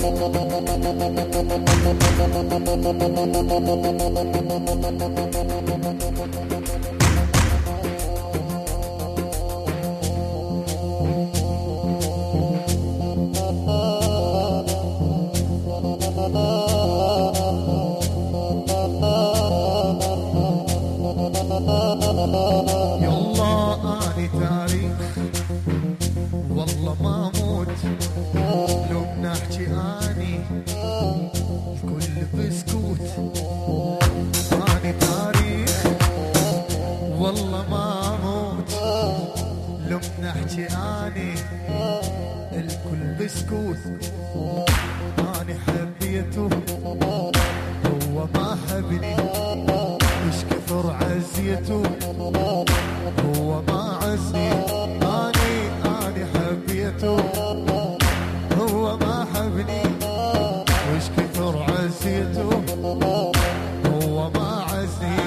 أنا حبيته هو ما حبني، مش كثر عزيته هو ما عزني. أنا حبيته هو ما حبني، مش كثر عزيته هو ما عزني.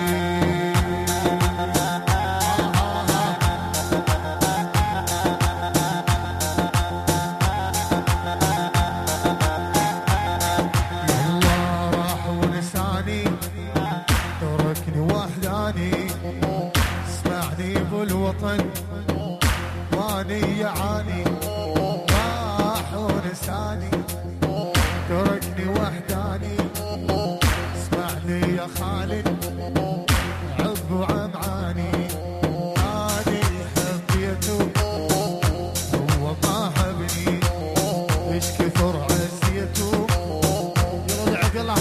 الوطن واني يعاني، راح ونساني تركني وحداني. اسمعني يا خالد عب وعمعاني، اني حبيته هو ما حبني، ايش كثر عزيته. يلا عبد الله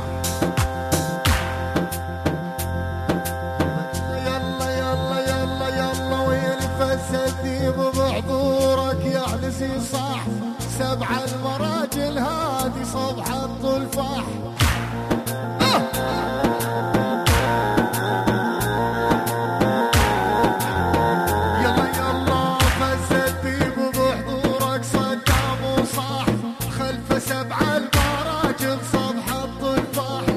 سدي بحضورك يا علسي صح، سبع المراجل هادي صبح الطلفاح. يلا يلا فسدي بحضورك صدام وصاح، خلف سبع المراجل صبح الطلفاح.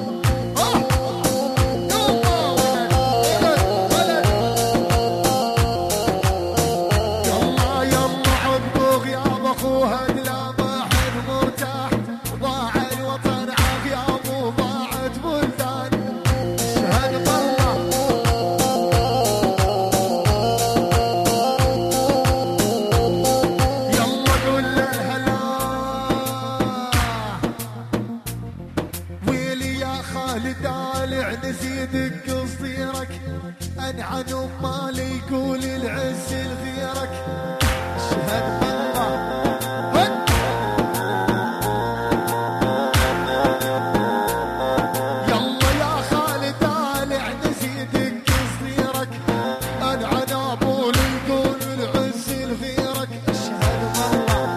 نزيدك قصيرك انعن مالي يقول العز لغيرك. اشهد بالله يلا يا خالد طالع نزيدك قصيرك انعن ابولي يقول العز لغيرك. اشهد بالله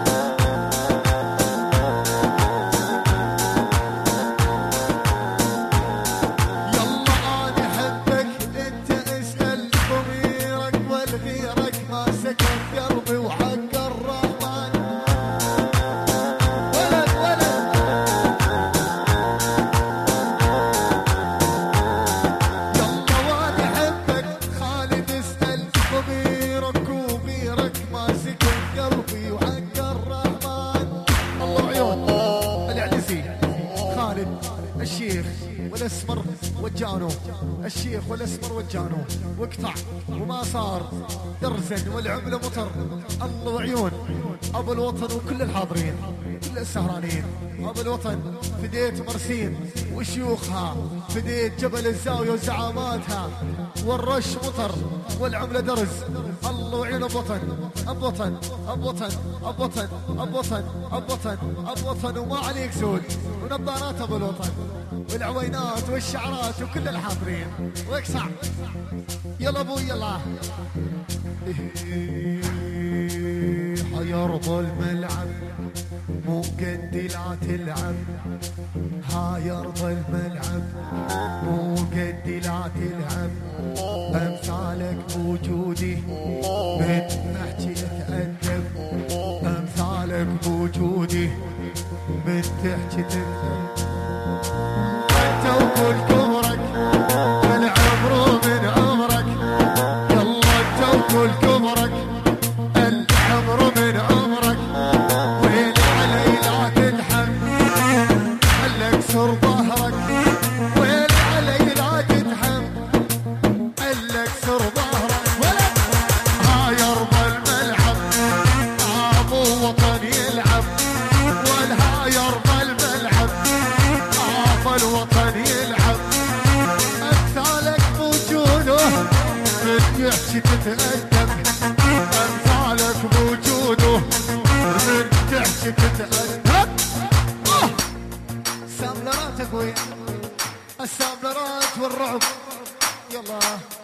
الشيخ والاسمر وجانو، الشيخ والاسمر وجانو واقطع وما صار درزن والعمله مطر. الله وعيون ابو الوطن وكل الحاضرين كل السهرانين. ابو الوطن فديت مرسين وشيوخها، فديت جبل الزاويه وزعاماتها، والرش مطر والعمله درز. الله وعيون ابو وطن ابو وطن ابو وطن ابو وطن ابو وطن ابو وطن ابو وطن وما عليك زود ونظارات ابو الوطن والعوينات والشعرات وكل الحاضرين واقصع. يلا ابو يلا حيرضى الملعب مو قد لا تلعب، هايرضى الملعب مو قد لا تلعب. امثالك بوجودي من تحكي اتأدب، امثالك بوجودي من تحكي تتأدب. انت وكل كبرك العمر من عمرك، يلا انت وكل كبرك العمر من عمرك. وين علي لا تنحب تحشي تتأدب أمثالك بوجوده من تحشي تتأدب الساملرات أقوياء الساملرات والرعب يلا